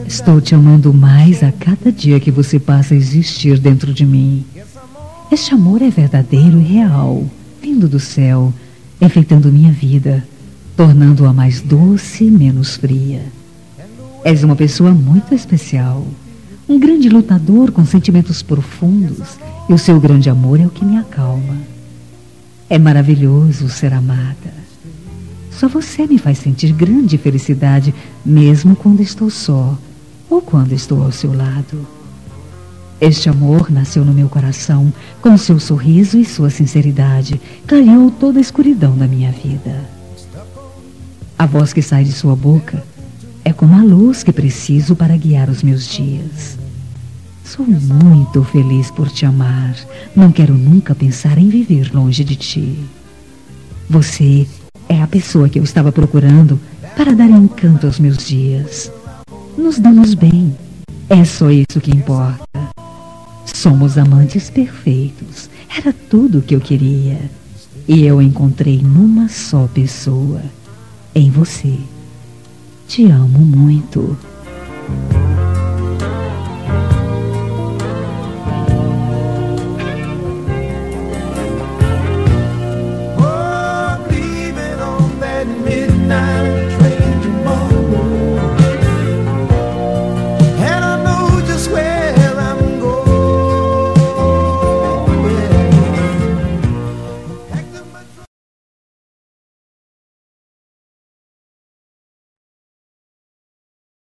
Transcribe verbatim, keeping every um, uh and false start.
Estou te amando mais a cada dia que você passa a existir dentro de mim. Este amor é verdadeiro e real, vindo do céu, enfeitando minha vida, tornando-a mais doce e menos fria. És uma pessoa muito especial, um grande lutador com sentimentos profundos, e o seu grande amor é o que me acalma. É maravilhoso ser amada. Só você me faz sentir grande felicidade, mesmo quando estou só ou quando estou ao seu lado. Este amor nasceu no meu coração, com seu sorriso e sua sinceridade, clareou toda a escuridão da minha vida. A voz que sai de sua boca é como a luz que preciso para guiar os meus dias. Sou muito feliz por te amar. Não quero nunca pensar em viver longe de ti. Você é a pessoa que eu estava procurando para dar encanto aos meus dias. Nos damos bem. É só isso que importa. Somos amantes perfeitos. Era tudo o que eu queria. E eu encontrei numa só pessoa. Em você. Te amo muito.